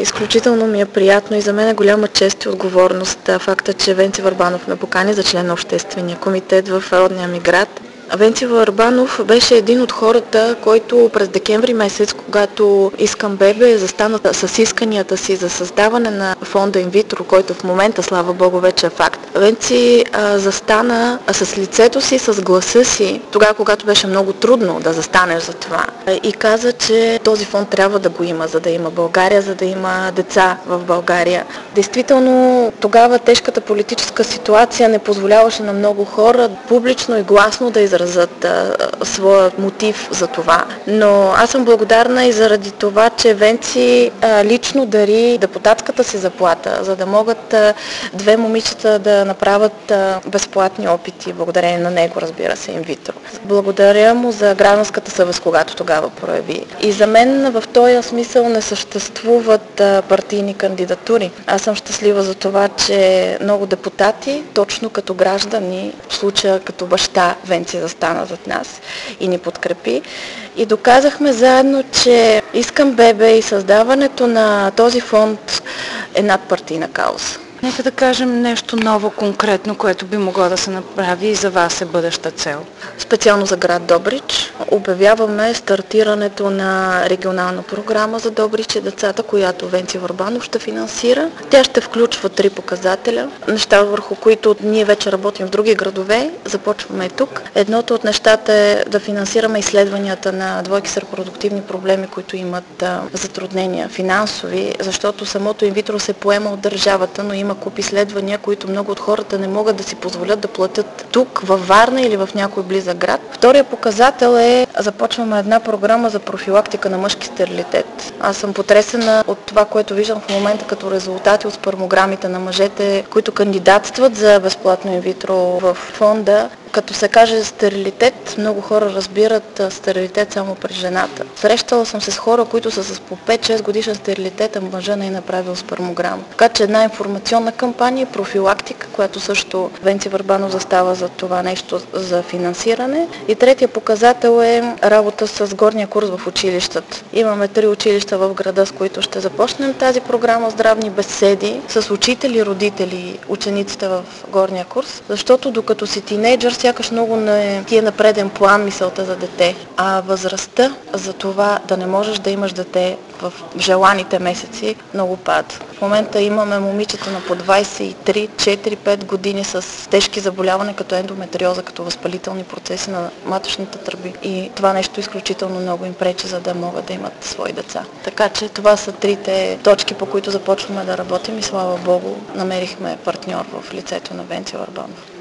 Изключително ми е приятно и за мен е голяма чест и отговорност факта, че Венци Върбанов ме покани за член на Обществения комитет в родния ми град. Венци Върбанов беше един от хората, който през декември месец, когато Искам Бебе застана с исканията си за създаване на фонда инвитро, който в момента, слава Богу, вече е факт. Венци застана с лицето си, с гласа си, тогава, когато беше много трудно да застанеш за това. И каза, че този фонд трябва да го има, за да има България, за да има деца в България. Действително, тогава тежката политическа ситуация не позволяваше на много хора публично и гласно да изразят своя мотив за това. Но аз съм благодарна и заради това, че Венци лично дари депутатската си заплата, за да могат две момичета да направят безплатни опити, благодарение на него, разбира се, инвитро. Благодаря му за гражданската съвест, когато тогава прояви. И за мен в този смисъл не съществуват партийни кандидатури. Аз съм щастлива за това, че много депутати, точно като граждани, в случая като баща, Венци застана зад нас и ни подкрепи. И доказахме заедно, че Искам Бебе и създаването на този фонд е надпартийна кауза. Нека да кажем нещо ново конкретно, което би могло да се направи и за вас е бъдеща цел. Специално за град Добрич обявяваме стартирането на регионална програма за Добрич и децата, която Венци Върбанов ще финансира. Тя ще включва 3 показателя, неща върху които ние вече работим в други градове, започваме и тук. Едното от нещата е да финансираме изследванията на двойки с репродуктивни проблеми, които имат затруднения финансови, защото самото инвитро се поема от държавата, но има куп изследвания, които много от хората не могат да си позволят да платят тук, във Варна или в някой близък град. Втория показател е, започваме една програма за профилактика на мъжки стерилитет. Аз съм потресена от това, което виждам в момента като резултати от спермограмите на мъжете, които кандидатстват за безплатно инвитро в фонда. Като се каже стерилитет, много хора разбират стерилитет само при жената. Срещала съм се с хора, които са с по 5-6 годишен стерилитет, а мъжа не е направил спермограма. Така че една информационна кампания, профилактика, която също Венци Върбанов застава за това нещо за финансиране. И третия показател е работа с горния курс в училищата. Имаме 3 училища в града, с които ще започнем тази програма здравни беседи с учители, родители, учениците в горния курс, защото докато си тинейджър, сякаш много не ти е на преден план мисълта за дете, а възрастта за това да не можеш да имаш дете в желаните месеци много пада. В момента имаме момичета на по 23, 4, 5 години с тежки заболявания, като ендометриоза, като възпалителни процеси на маточните тръби. И това нещо изключително много им пречи, за да могат да имат свои деца. Така че това са 3 точки, по които започваме да работим и слава Богу, намерихме партньор в лицето на Венци Върбанов.